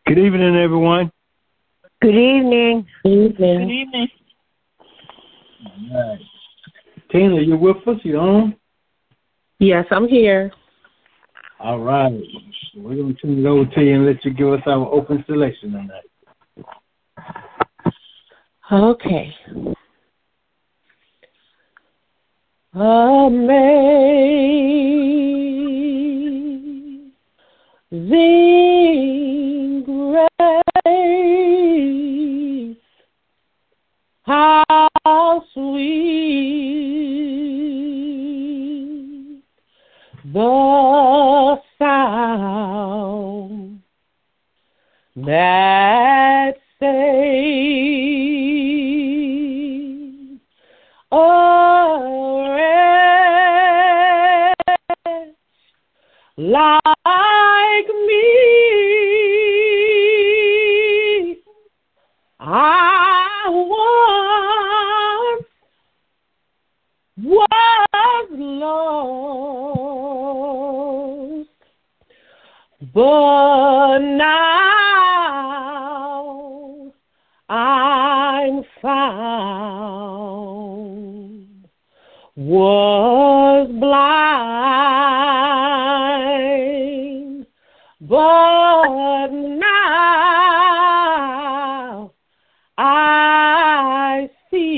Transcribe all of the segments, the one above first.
Good evening, everyone. Good evening. Good evening. Good evening. All right. Tina, you with us? You on? Yes, I'm here. All right. We're going to turn it over to you and let you give us our open selection tonight. Okay. Amazing grace, how sweet the sound that saved a wretch like me. I was lost, but now I'm found. Was blind, but now I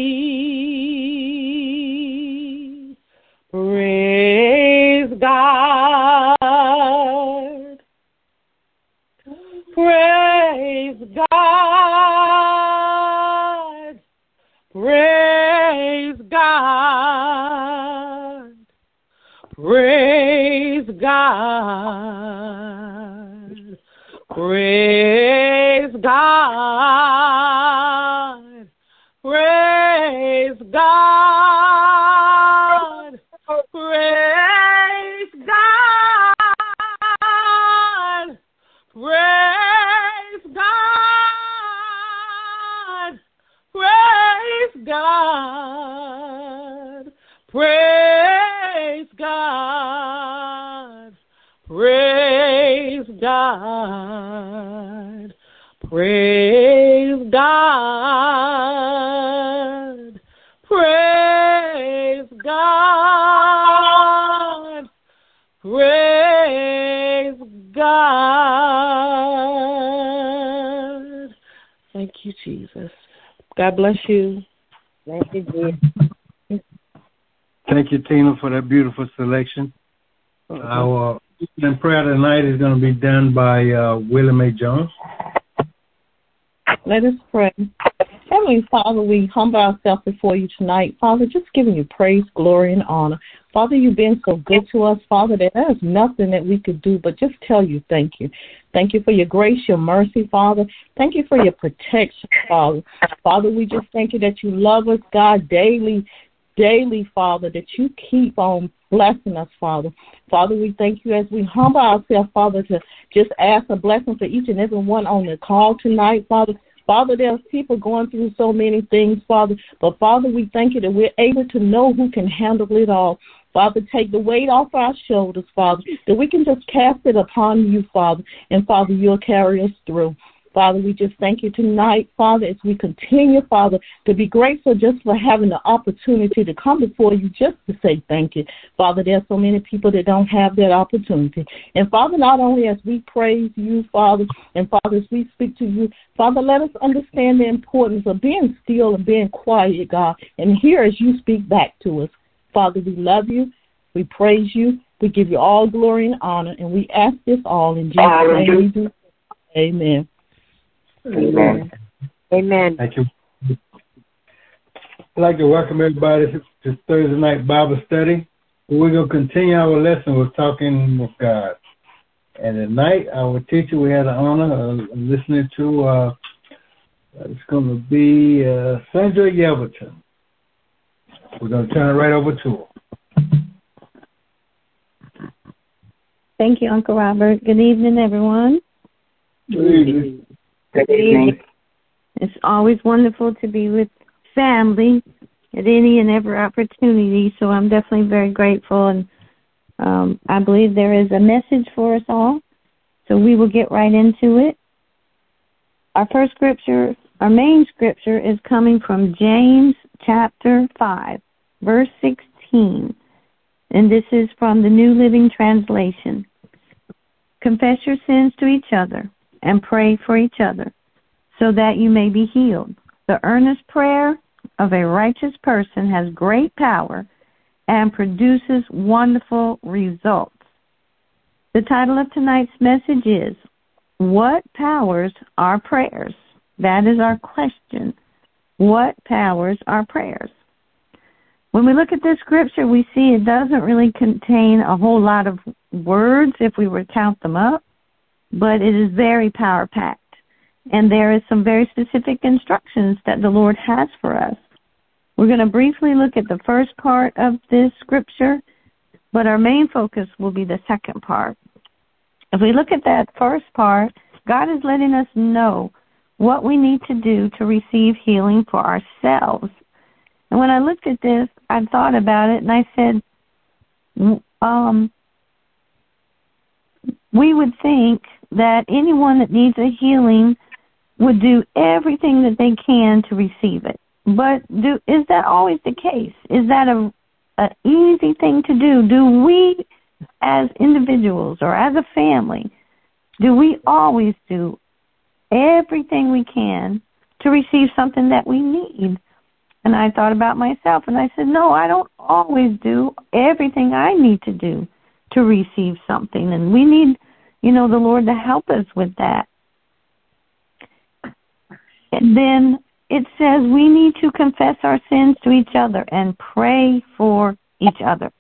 see. Praise God. Praise God. Praise God. Praise God. Praise God. Praise God. Praise God. Praise God. Praise God. Praise God. Praise God. Praise God. Praise God. Praise God. Thank you, Jesus. God bless you. Thank you, dear. Thank you, Tina, for that beautiful selection. Our evening prayer tonight is going to be done by William A. Jones. Let us pray. Heavenly Father, we humble ourselves before you tonight. Father, just giving you praise, glory, and honor. Father, you've been so good to us, Father, that there is nothing that we could do but just tell you thank you. Thank you for your grace, your mercy, Father. Thank you for your protection, Father. Father, we just thank you that you love us, God, daily, Father, that you keep on blessing us, Father. Father, we thank you as we humble ourselves, Father, to just ask a blessing for each and every one on the call tonight, Father. Father, there's people going through so many things, Father. But, Father, we thank you that we're able to know who can handle it all. Father, take the weight off our shoulders, Father, that we can just cast it upon you, Father, and, Father, you'll carry us through. Father, we just thank you tonight, Father, as we continue, Father, to be grateful just for having the opportunity to come before you just to say thank you. Father, there's so many people that don't have that opportunity. And, Father, not only as we praise you, Father, and, Father, as we speak to you, Father, let us understand the importance of being still and being quiet, God, and hear as you speak back to us. Father, we love you. We praise you. We give you all glory and honor, and we ask this all in Jesus' name we do. Amen. Amen. Amen. Thank you. I'd like to welcome everybody to Thursday night Bible study. We're going to continue our lesson with talking with God. And tonight, our teacher, we had the honor of listening to, it's going to be Sandra Yelverton. We're going to turn it right over to her. Thank you, Uncle Robert. Good evening, everyone. Good evening. Good evening. It's always wonderful to be with family at any and every opportunity, so I'm definitely very grateful, and I believe there is a message for us all, so we will get right into it. Our first scripture, our main scripture, is coming from James chapter 5, verse 16. And this is from the New Living Translation. Confess your sins to each other and pray for each other so that you may be healed. The earnest prayer of a righteous person has great power and produces wonderful results. The title of tonight's message is, What Powers Our Prayers? That is our question. What powers our prayers? When we look at this scripture, we see it doesn't really contain a whole lot of words if we were to count them up, but it is very power-packed. And there is some very specific instructions that the Lord has for us. We're going to briefly look at the first part of this scripture, but our main focus will be the second part. If we look at that first part, God is letting us know what we need to do to receive healing for ourselves. And when I looked at this, I thought about it, and I said, we would think that anyone that needs a healing would do everything that they can to receive it. But is that always the case? Is that an easy thing to do? Do we, as individuals or as a family, do we always do everything we can to receive something that we need? And I thought about myself, and I said, no, I don't always do everything I need to do to receive something. And we need, the Lord to help us with that. And then it says we need to confess our sins to each other and pray for each other.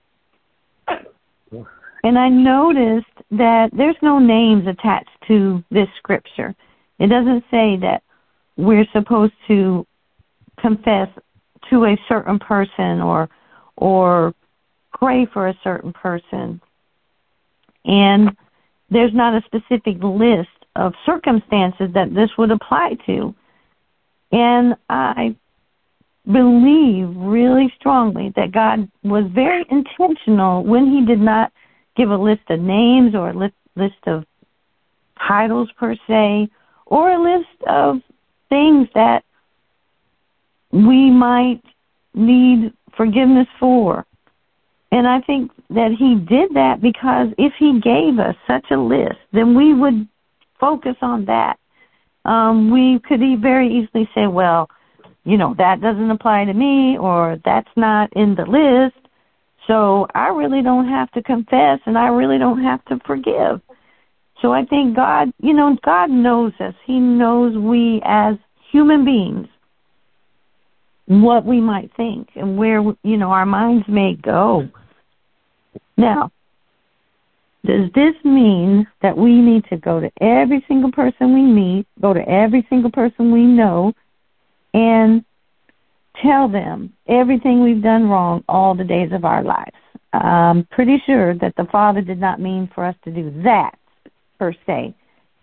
And I noticed that there's no names attached to this scripture. It doesn't say that we're supposed to confess to a certain person or pray for a certain person. And there's not a specific list of circumstances that this would apply to. And I believe really strongly that God was very intentional when he did not give a list of names or a list of titles per se, or a list of things that we might need forgiveness for. And I think that he did that because if he gave us such a list, then we would focus on that. We could very easily say, well, that doesn't apply to me, or that's not in the list, so I really don't have to confess and I really don't have to forgive. So I think God, God knows us. He knows we as human beings, what we might think and where, our minds may go. Now, does this mean that we need to go to every single person we meet, go to every single person we know, and tell them everything we've done wrong all the days of our lives? I'm pretty sure that the Father did not mean for us to do that, per se.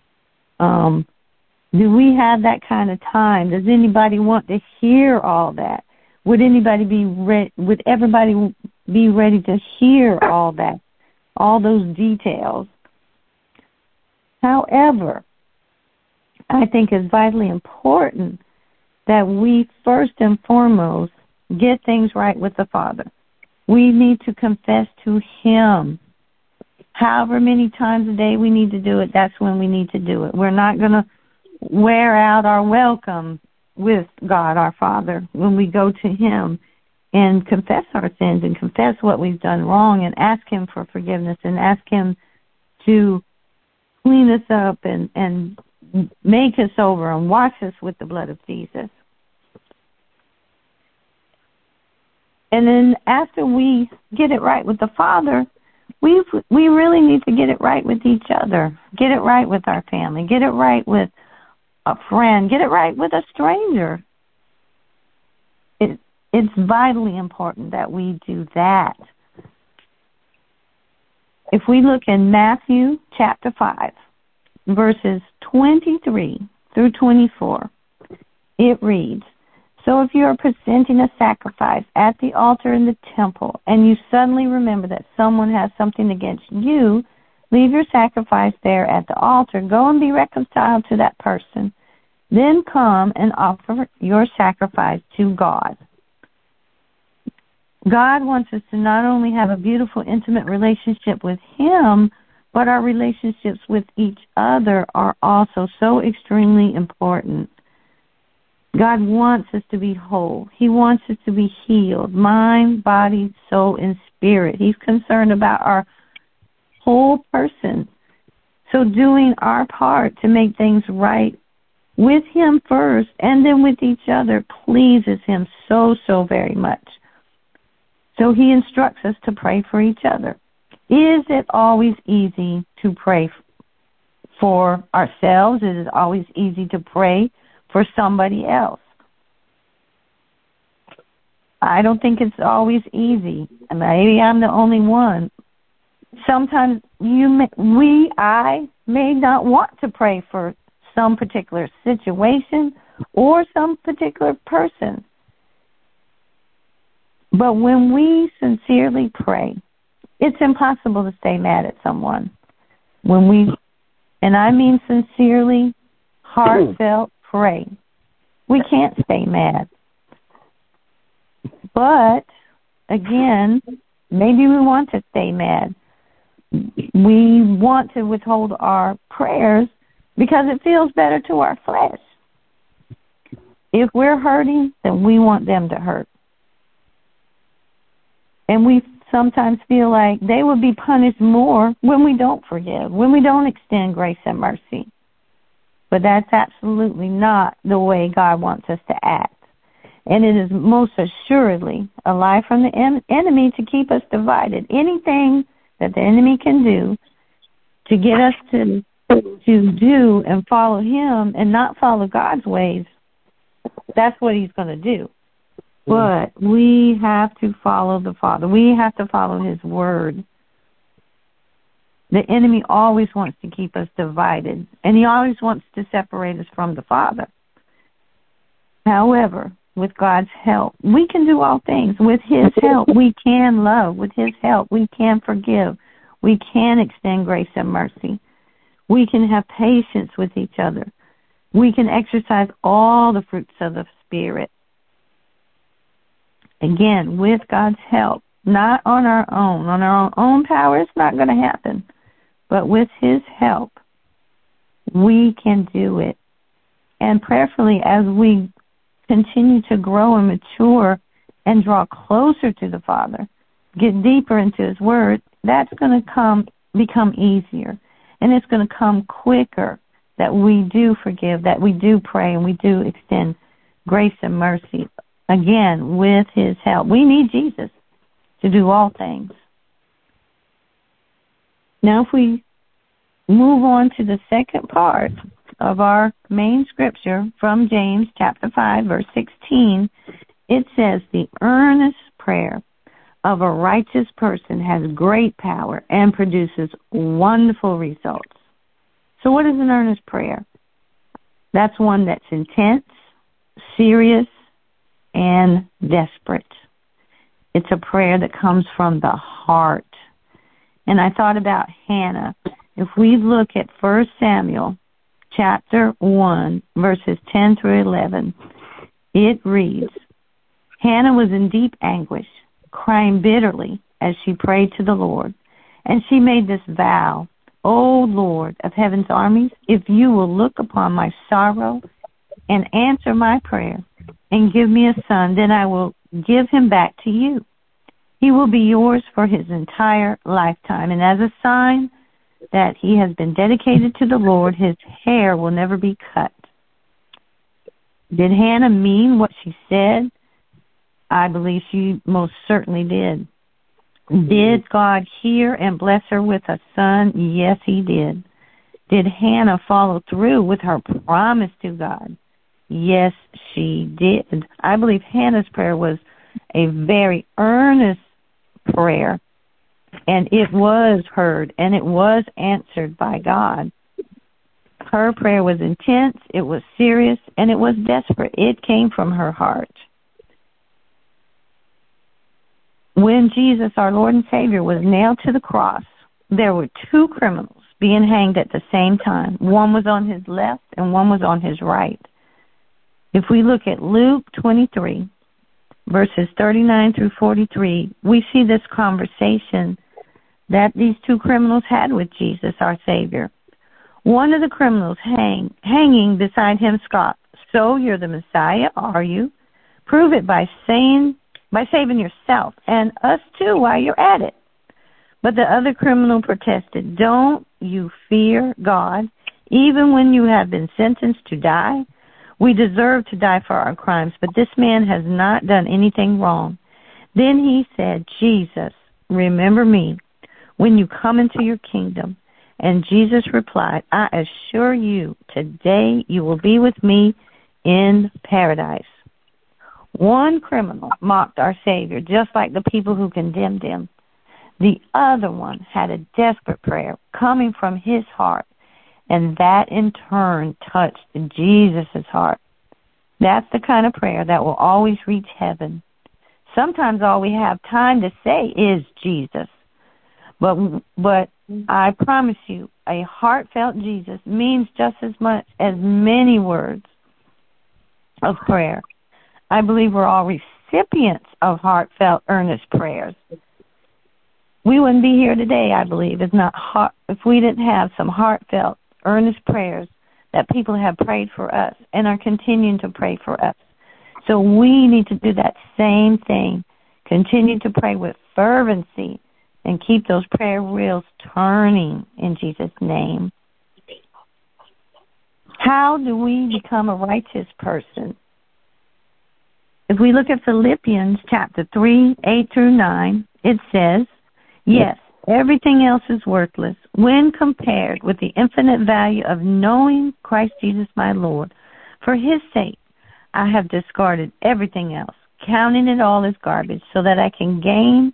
Do we have that kind of time? Does anybody want to hear all that? Would everybody be ready to hear all that, all those details? However, I think it's vitally important that we first and foremost get things right with the Father. We need to confess to him. However many times a day we need to do it, that's when we need to do it. We're not going to wear out our welcome with God, our Father, when we go to him and confess our sins and confess what we've done wrong and ask him for forgiveness and ask him to clean us up and make us over and wash us with the blood of Jesus. And then after we get it right with the Father, we really need to get it right with each other, get it right with our family, get it right with a friend, get it right with a stranger. It's vitally important that we do that. If we look in Matthew chapter 5, verses 23 through 24, it reads, "So if you are presenting a sacrifice at the altar in the temple, and you suddenly remember that someone has something against you, leave your sacrifice there at the altar, go and be reconciled to that person, Then come and offer your sacrifice to God. God wants us to not only have a beautiful, intimate relationship with Him, but our relationships with each other are also so extremely important. God wants us to be whole. He wants us to be healed, mind, body, soul, and spirit. He's concerned about our whole person. So doing our part to make things right with Him first and then with each other pleases Him so, so very much. So He instructs us to pray for each other. Is it always easy to pray for ourselves? Is it always easy to pray for somebody else? I don't think it's always easy. Maybe I'm the only one. Sometimes I may not want to pray for some particular situation or some particular person. But when we sincerely pray, it's impossible to stay mad at someone. And I mean sincerely, heartfelt pray, we can't stay mad. But, again, maybe we want to stay mad. We want to withhold our prayers because it feels better to our flesh. If we're hurting, then we want them to hurt. And we sometimes feel like they would be punished more when we don't forgive, when we don't extend grace and mercy. But that's absolutely not the way God wants us to act. And it is most assuredly a lie from the enemy to keep us divided. Anything that the enemy can do to get us to do and follow him and not follow God's ways, that's what he's going to do. But we have to follow the Father. We have to follow his word. The enemy always wants to keep us divided, and he always wants to separate us from the Father. However, with God's help, we can do all things. With his help, we can love. With his help, we can forgive. We can extend grace and mercy. We can have patience with each other. We can exercise all the fruits of the Spirit. Again, with God's help, not on our own. On our own power, it's not going to happen. But with his help, we can do it. And prayerfully, as we continue to grow and mature and draw closer to the Father, get deeper into his word, that's going to become easier. And it's going to come quicker that we do forgive, that we do pray, and we do extend grace and mercy. Again, with his help. We need Jesus to do all things. Now, if we move on to the second part of our main scripture from James chapter 5, verse 16, it says, the earnest prayer of a righteous person has great power and produces wonderful results. So what is an earnest prayer? That's one that's intense, serious, and desperate. It's a prayer that comes from the heart. And I thought about Hannah. If we look at 1 Samuel chapter 1, verses 10 through 11, it reads, Hannah was in deep anguish, crying bitterly as she prayed to the Lord. And she made this vow, O Lord of heaven's armies, if you will look upon my sorrow and answer my prayer and give me a son, then I will give him back to you. He will be yours for his entire lifetime. And as a sign that he has been dedicated to the Lord, his hair will never be cut. Did Hannah mean what she said? I believe she most certainly did. Did God hear and bless her with a son? Yes, he did. Did Hannah follow through with her promise to God? Yes, she did. I believe Hannah's prayer was a very earnest prayer, and it was heard, and it was answered by God. Her prayer was intense, it was serious, and it was desperate. It came from her heart. When Jesus, our Lord and Savior, was nailed to the cross, there were two criminals being hanged at the same time. One was on his left and one was on his right. If we look at Luke 23, verses 39 through 43, we see this conversation that these two criminals had with Jesus, our Savior. One of the criminals hanging beside him scoffed, "So you're the Messiah, are you? Prove it by saving yourself and us too while you're at it." But the other criminal protested, "Don't you fear God, even when you have been sentenced to die? We deserve to die for our crimes, but this man has not done anything wrong." Then he said, "Jesus, remember me when you come into your kingdom." And Jesus replied, "I assure you, today you will be with me in paradise." One criminal mocked our Savior, just like the people who condemned him. The other one had a desperate prayer coming from his heart, and that in turn touched Jesus' heart. That's the kind of prayer that will always reach heaven. Sometimes all we have time to say is Jesus. But I promise you, a heartfelt Jesus means just as much as many words of prayer. I believe we're all recipients of heartfelt, earnest prayers. We wouldn't be here today, I believe, if we didn't have some heartfelt, earnest prayers that people have prayed for us and are continuing to pray for us. So we need to do that same thing. Continue to pray with fervency and keep those prayer wheels turning in Jesus' name. How do we become a righteous person? If we look at Philippians chapter 3, 8 through 9, it says, "Yes, everything else is worthless when compared with the infinite value of knowing Christ Jesus my Lord. For his sake, I have discarded everything else, counting it all as garbage, so that I could gain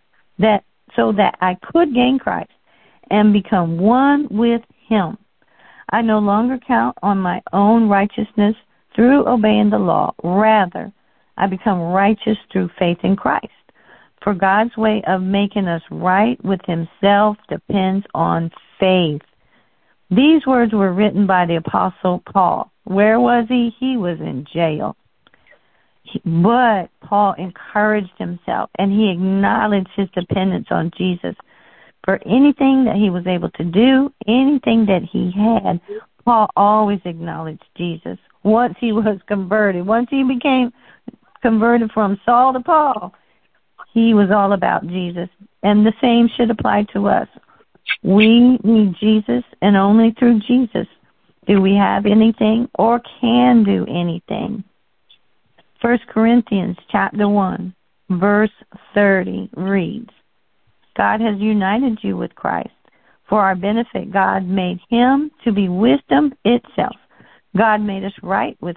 Christ and become one with him. I no longer count on my own righteousness through obeying the law. Rather, I become righteous through faith in Christ. For God's way of making us right with himself depends on faith." These words were written by the Apostle Paul. Where was he? He was in jail. But Paul encouraged himself, and he acknowledged his dependence on Jesus. For anything that he was able to do, anything that he had, Paul always acknowledged Jesus. Once he was converted, once he became converted from Saul to Paul, he was all about Jesus. And the same should apply to us. We need Jesus, and only through Jesus do we have anything or can do anything. 1 Corinthians chapter 1, verse 30 reads, "God has united you with Christ. For our benefit, God made him to be wisdom itself. Christ made us right with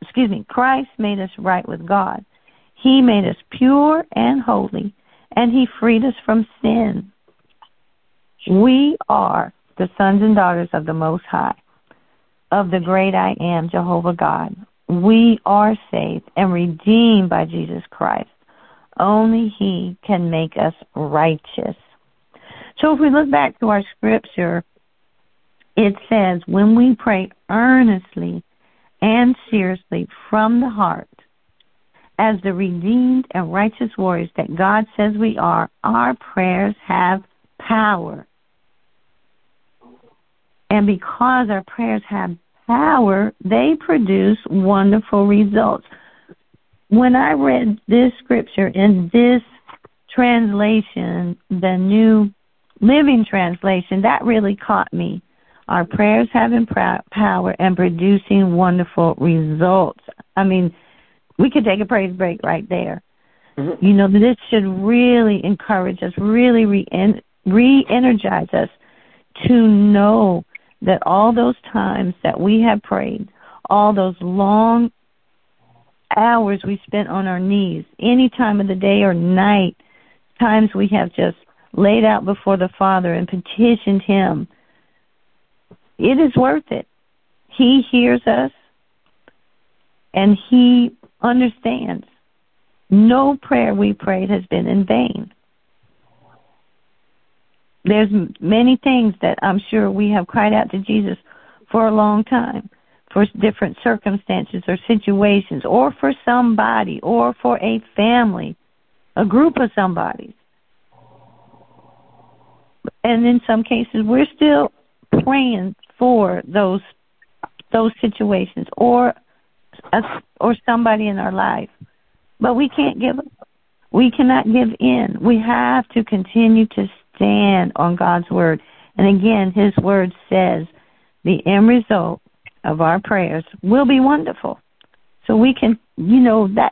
God. He made us pure and holy, and he freed us from sin." We are the sons and daughters of the Most High, of the great I Am, Jehovah God. We are saved and redeemed by Jesus Christ. Only he can make us righteous. So if we look back to our scripture, it says, when we pray earnestly and seriously from the heart, as the redeemed and righteous warriors that God says we are, our prayers have power. And because our prayers have power, they produce wonderful results. When I read this scripture in this translation, the New Living Translation, that really caught me. Our prayers having power and producing wonderful results. I mean, we could take a praise break right there. Mm-hmm. You know, this should really encourage us, really re-energize us to know that all those times that we have prayed, all those long hours we spent on our knees, any time of the day or night, times we have just laid out before the Father and petitioned him, it is worth it. He hears us, and he understands. No prayer we prayed has been in vain. There's many things that I'm sure we have cried out to Jesus for a long time, for different circumstances or situations, or for somebody, or for a family, a group of somebody. And in some cases, we're still praying for those situations or somebody in our life. But we can't give up. We cannot give in. We have to continue to stand on God's word. And again, his word says the end result of our prayers will be wonderful. So we can, that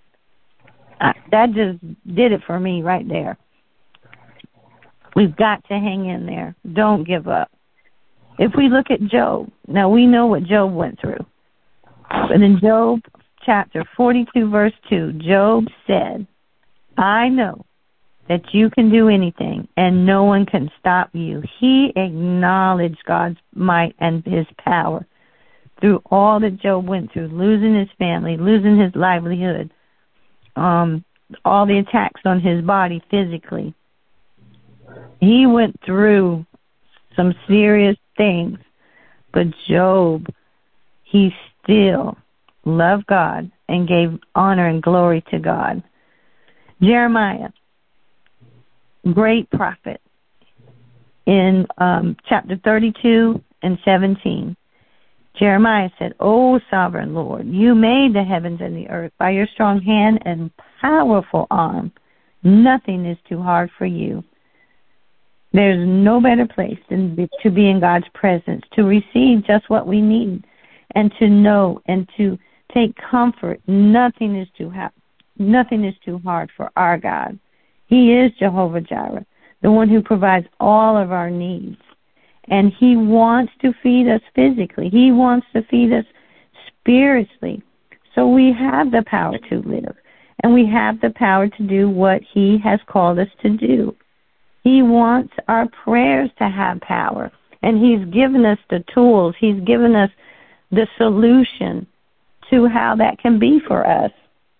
just did it for me right there. We've got to hang in there. Don't give up. If we look at Job, now we know what Job went through. But in Job chapter 42, verse 2, Job said, I know that you can do anything and no one can stop you. He acknowledged God's might and his power through all that Job went through, losing his family, losing his livelihood, all the attacks on his body physically. He went through some serious things, but Job, he still loved God and gave honor and glory to God. Jeremiah, great prophet, in chapter 32 and 17, Jeremiah said, O sovereign Lord, you made the heavens and the earth by your strong hand and powerful arm. Nothing is too hard for you. There's no better place than to be in God's presence, to receive just what we need, and to know and to take comfort. Nothing is too hard for our God. He is Jehovah Jireh, the one who provides all of our needs. And he wants to feed us physically. He wants to feed us spiritually. So we have the power to live, and we have the power to do what he has called us to do. He wants our prayers to have power, and he's given us the tools. He's given us the solution to how that can be for us.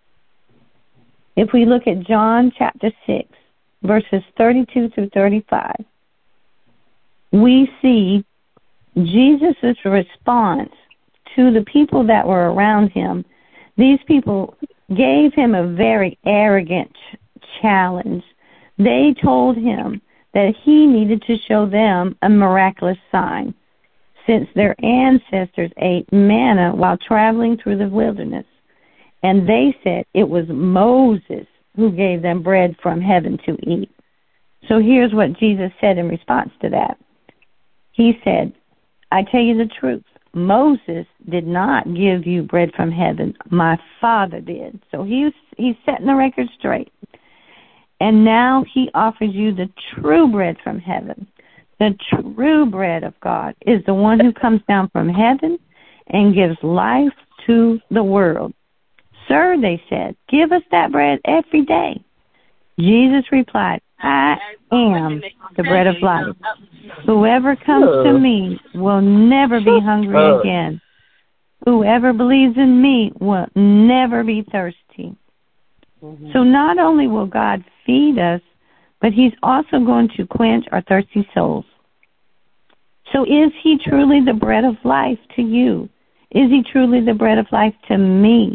If we look at John chapter 6, verses 32 through 35, we see Jesus' response to the people that were around him. These people gave him a very arrogant challenge. They told him that he needed to show them a miraculous sign, since their ancestors ate manna while traveling through the wilderness. And they said it was Moses who gave them bread from heaven to eat. So here's what Jesus said in response to that. He said, I tell you the truth, Moses did not give you bread from heaven. My Father did. So he's setting the record straight. And now he offers you the true bread from heaven. The true bread of God is the one who comes down from heaven and gives life to the world. Sir, they said, give us that bread every day. Jesus replied, I am the bread of life. Whoever comes to me will never be hungry again. Whoever believes in me will never be thirsty. So not only will God feed us, but he's also going to quench our thirsty souls. So is he truly the bread of life to you? Is he truly the bread of life to me?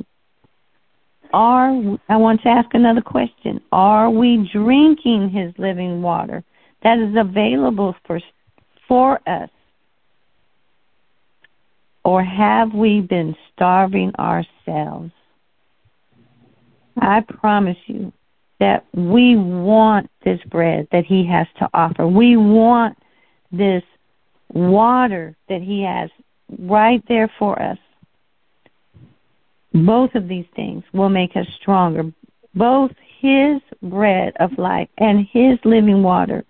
I want to ask another question. Are we drinking his living water that is available for us? Or have we been starving ourselves? I promise you that we want this bread that he has to offer. We want this water that he has right there for us. Both of these things will make us stronger. Both his bread of life and his living water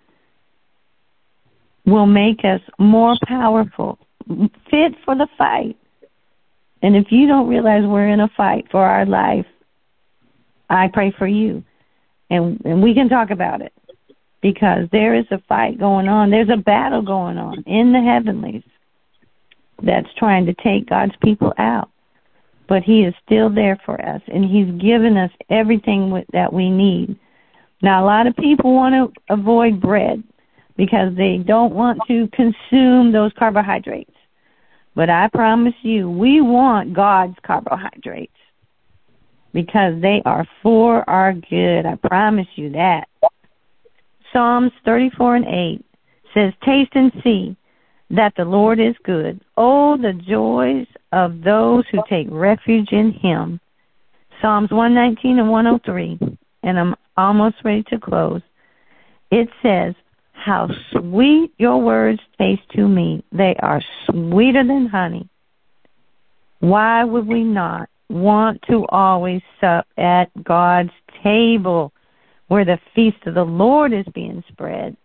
will make us more powerful, fit for the fight. And if you don't realize we're in a fight for our life, I pray for you. And we can talk about it, because there is a fight going on. There's a battle going on in the heavenlies that's trying to take God's people out. But he is still there for us, and he's given us everything that we need. Now, a lot of people want to avoid bread because they don't want to consume those carbohydrates. But I promise you, we want God's carbohydrates because they are for our good. I promise you that. Psalms 34:8 says, "Taste and see that the Lord is good. Oh, the joys of those who take refuge in him." Psalms 119 and 103, and I'm almost ready to close. It says, "How sweet your words taste to me. They are sweeter than honey." Why would we not want to always sup at God's table where the feast of the Lord is being spread?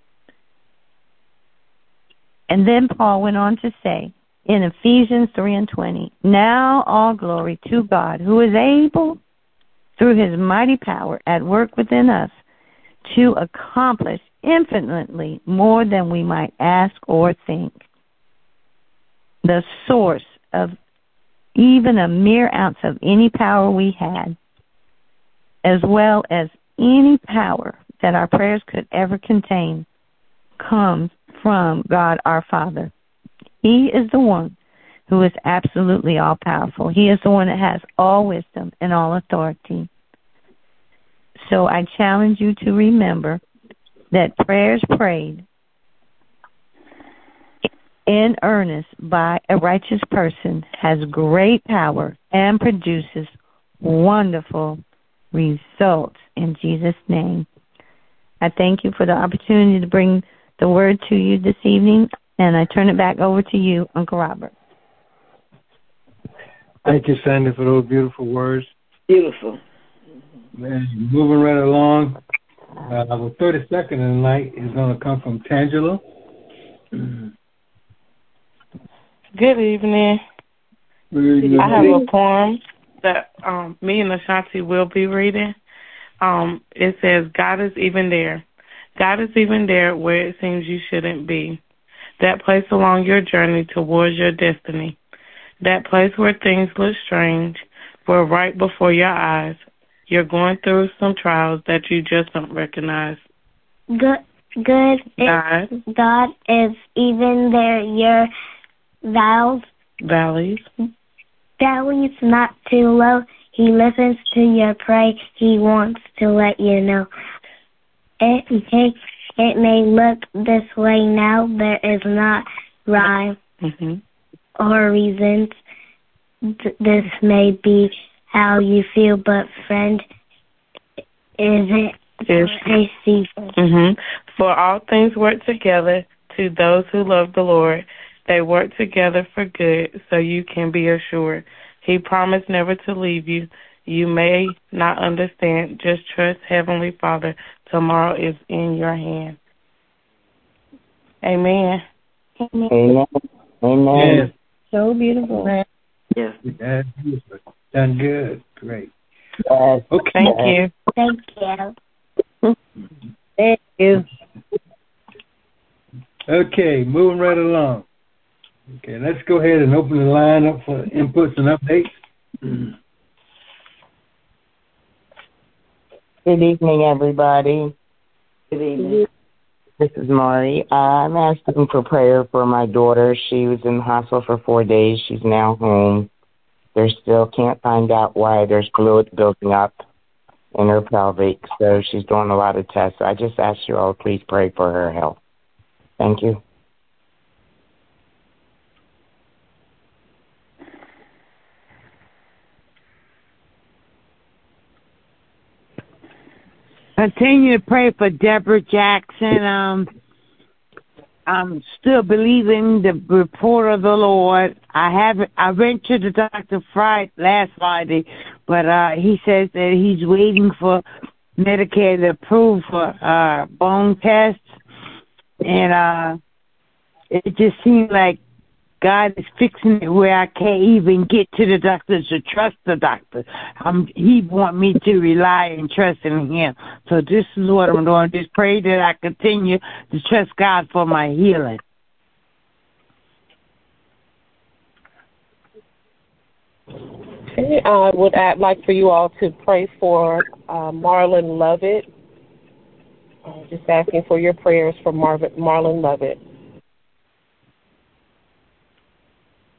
And then Paul went on to say in Ephesians 3:20, "Now all glory to God, who is able, through his mighty power at work within us, to accomplish infinitely more than we might ask or think." The source of even a mere ounce of any power we had, as well as any power that our prayers could ever contain, comes from God our Father. He is the one who is absolutely all-powerful. He is the one that has all wisdom and all authority. So I challenge you to remember that prayers prayed in earnest by a righteous person has great power and produces wonderful results in Jesus' name. I thank you for the opportunity to bring the word to you this evening, and I turn it back over to you, Uncle Robert. Thank you, Sandy, for those beautiful words. Beautiful. Man, moving right along. The 32nd of the night is going to come from Tangela. Good evening. I have a poem that me and Ashanti will be reading. It says, "God is even there. God is even there where it seems you shouldn't be. That place along your journey towards your destiny. That place where things look strange, where right before your eyes, you're going through some trials that you just don't recognize. God is even there, your valleys not too low. He listens to your prayer. He wants to let you know. It may look this way now. There is not rhyme or reasons. This may be how you feel, but friend, is a season. For all things work together to those who love the Lord. They work together for good, so you can be assured. He promised never to leave you. You may not understand. Just trust Heavenly Father. Tomorrow is in your hand. Amen. Amen. Amen. Yes. So beautiful. Yes. That's beautiful. Done good. Great. Yes. Okay. Thank you. Thank you. Thank you. Okay, moving right along. Okay, let's go ahead and open the line up for inputs and updates. Good evening, everybody. Good evening. This is Maury. I'm asking for prayer for my daughter. She was in the hospital for 4 days. She's now home. They still can't find out why there's fluid building up in her pelvic, so she's doing a lot of tests. So I just ask you all to please pray for her health. Thank you. Continue to pray for Deborah Jackson. I'm still believing the report of the Lord. I went to the doctor last Friday, but he says that he's waiting for Medicare to approve for bone tests, and it just seems like God is fixing it where I can't even get to the doctor to trust the doctor. He want me to rely and trust in him. So this is what I'm doing. Just pray that I continue to trust God for my healing. Okay, I would like for you all to pray for Marlon Lovett. Just asking for your prayers for Marlon Lovett.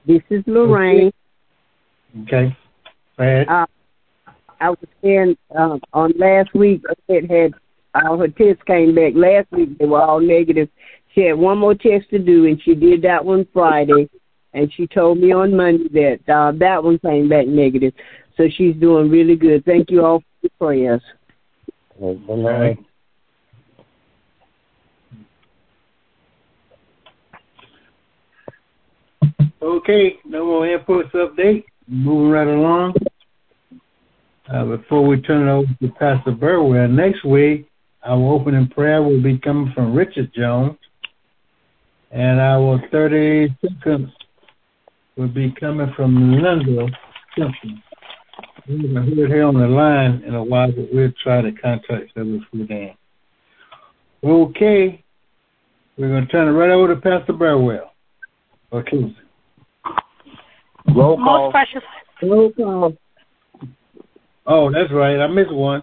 This is Lorraine. Okay. Go ahead. I was saying on last week, it had all her tests came back. Last week they were all negative. She had one more test to do, and she did that one Friday. And she told me on Monday that that one came back negative. So she's doing really good. Thank you all for your prayers. All right. Okay, no more inputs update. Moving right along. Before we turn it over to Pastor Burwell, next week our opening prayer will be coming from Richard Jones, and our 30 seconds will be coming from Linda Simpson. We haven't heard her on the line in a while, but we'll try to contact her if we can. Okay, we're going to turn it right over to Pastor Burwell. Okay. Roll call. Most precious. Roll call. Oh, that's right. I missed one.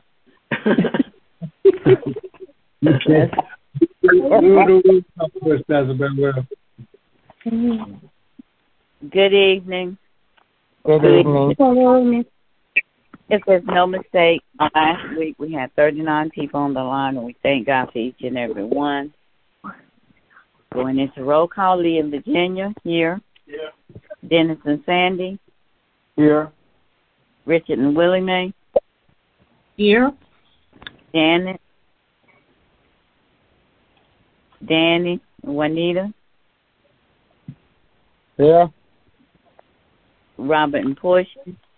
Okay. We'll do first, Pastor Burwell. Good evening. Good evening. If there's no mistake, last week we had 39 people on the line, and we thank God for each and every one. Going into roll call, Lee in Virginia, here. Yeah. Dennis and Sandy. Here. Richard and Willie Mae. Here. Janet. Danny and Juanita. Here. Robert and Portia.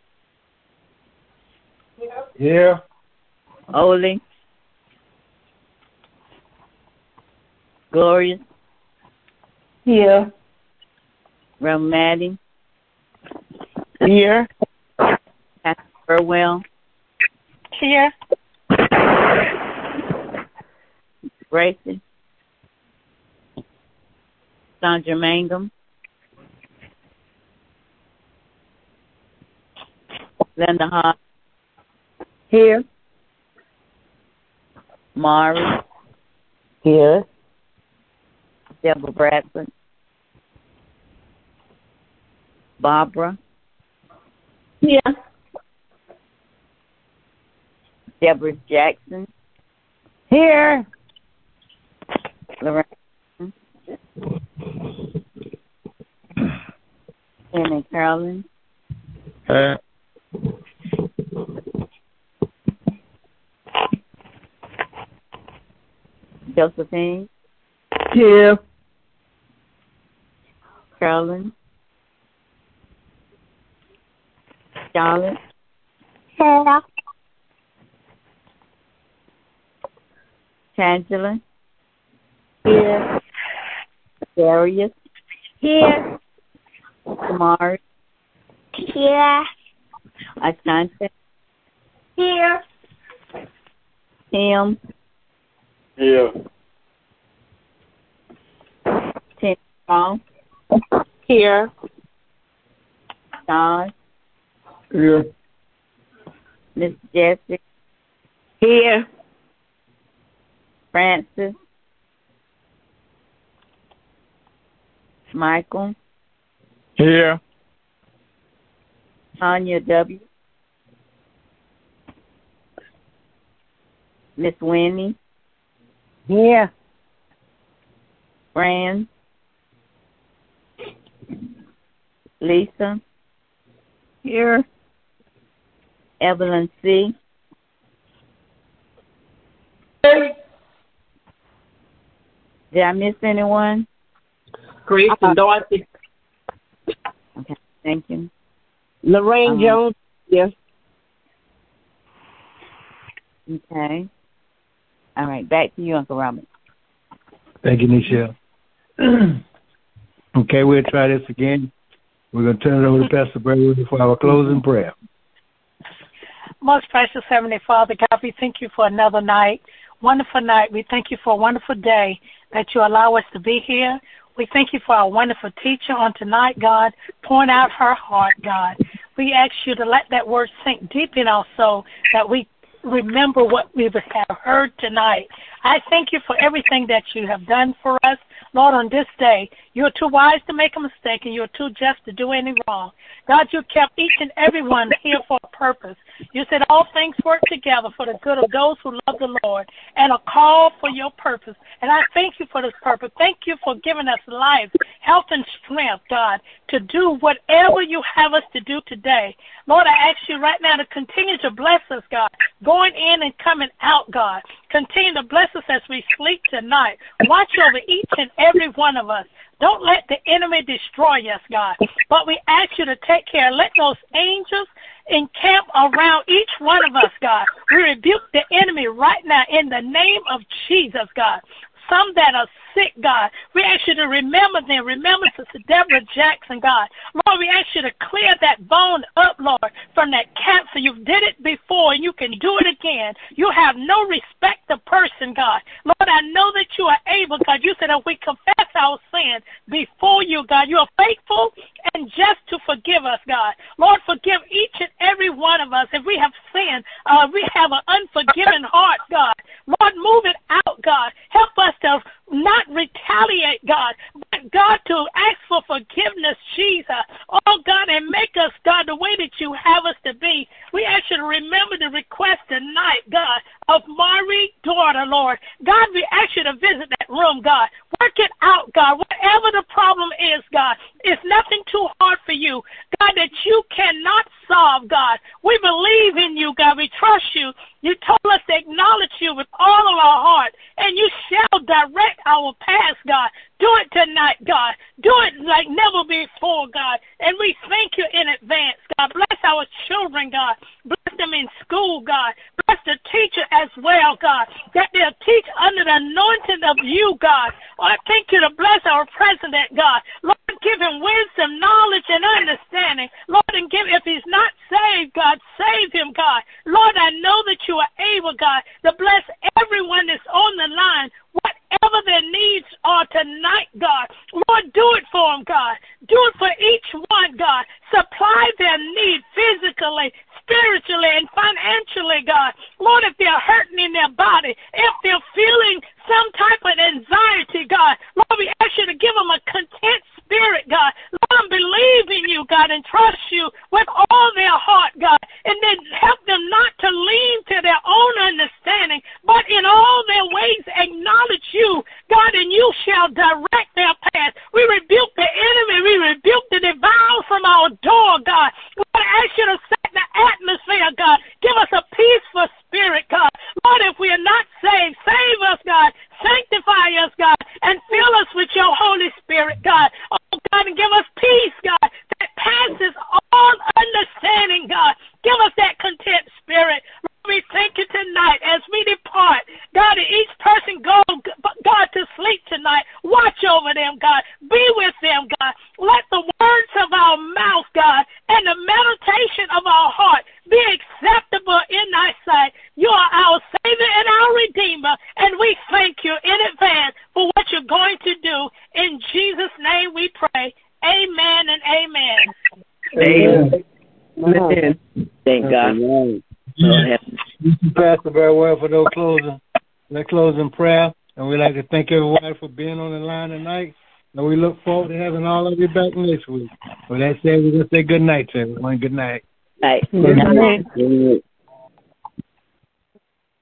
Yeah. Oli. Gloria. Here. Reverend Maddie. Here. Pastor Burwell. Here. Gracie. Sandra Mangum. Linda Hart. Here. Mari. Here. Deborah Bradford. Barbara. Here. Deborah Jackson. Here. Lorraine. Anna Carolyn. Josephine. Here. Carolyn. Charlotte. Here. Tangela. Here. Darius. Here. Tamari. Here. Asante. Here. Tim. Here. Tim Paul. Here. Todd. Here. Miss Jessie. Here. Francis. Michael. Here. Tanya W. Miss Winnie. Here. Fran. Lisa. Here. Evelyn C. Did I miss anyone? Grace and Dorothy. Okay, thank you. Lorraine Jones. Yes. Okay. All right, back to you, Uncle Robert. Thank you, Nichelle. Okay, we'll try this again. We're going to turn it over to Pastor Burwell for our closing prayer. Most precious Heavenly Father, God, we thank you for another night, wonderful night. We thank you for a wonderful day that you allow us to be here. We thank you for our wonderful teacher on tonight, God, pouring out her heart, God. We ask you to let that word sink deep in our soul, that we remember what we have heard tonight. I thank you for everything that you have done for us. Lord, on this day, you're too wise to make a mistake and you're too just to do any wrong. God, you kept each and every one here for a purpose. You said all things work together for the good of those who love the Lord and are called for your purpose. And I thank you for this purpose. Thank you for giving us life, health, and strength, God, to do whatever you have us to do today. Lord, I ask you right now to continue to bless us, God, going in and coming out, God. Continue to bless us as we sleep tonight. Watch over each and every one of us. Don't let the enemy destroy us, God. But we ask you to take care. Let those angels encamp around each one of us, God. We rebuke the enemy right now in the name of Jesus, God. Some that are sick, God, we ask you to remember them. Remember Sister Deborah Jackson, God. Lord, we ask you to clear that bone up, Lord, from that cancer. You did it before, and you can do it again. You have no respect to person, God. Lord, I know that you are able, God. You said if we confess our sins before you, God, you are faithful and just to forgive us, God. Lord, forgive each and every one of us. If we have sinned, we have an unforgiving heart, God. Lord, move it out, God. Help us to not retaliate, God, but God, to ask for forgiveness, Jesus. Oh, God, and make us, God, the way that you have us to be. We ask you to remember the request tonight, God, of Mari's daughter, Lord. God, we ask you to visit that room, God. Work it out, God. Whatever the problem is, God, it's nothing too hard for you, God, that you cannot solve, God. We believe in you, God. We trust you. You told us to acknowledge you with all of our heart, and you shall direct our paths, God. Do it tonight, God. Do it like never before, God. And we thank you in advance, God. Bless our children, God. Bless them in school, God. Bless the teacher as well, God, that they'll teach under the anointing of you, God. I thank you to bless our president, God. Lord, give him wisdom, knowledge, and understanding. Lord, and if he's not saved, God, save him, God. Lord, I know that you are able, God, to bless everyone that's on the line, whatever their needs are tonight, God. Lord, do it for them, God. Do it for each one, God. Supply their need physically, spiritually, and financially, God. Lord, if they're hurting in their body, if they're feeling some type of anxiety, God, Lord, we ask you to give them a content spirit, God. Let them believe in you, God, and trust you with all their heart, God, and then help them not to lean to their own understanding, but in all their ways acknowledge you, God, and you shall direct their path. We rebuke the enemy. We rebuke the devourer from our door, God. Lord, I ask you to set the atmosphere, God. Give us a peaceful spirit, God. Lord, if we are not saved, save us, God. Sanctify us, God, and fill us with your Holy Spirit, God. Oh, God, and give us peace, God, that passes all understanding, God. Give us that content spirit. Lord, we thank you tonight as we depart. God, and each person go, God, to sleep tonight. Watch over them, God. Be with them, God. Let the words of our mouth, God, and the meditation of our heart be acceptable in thy sight. You are our Savior and our Redeemer, and we thank you in advance for what you're going to do. In Jesus' name we pray. Amen and amen. Amen. Thank God. Thank you, Pastor, very well for those closing prayer. And we'd like to thank everyone for being on the line tonight. And we look forward to having all of you back next week. With that said, we're going to say good night to everyone. Good night. Night. Good night.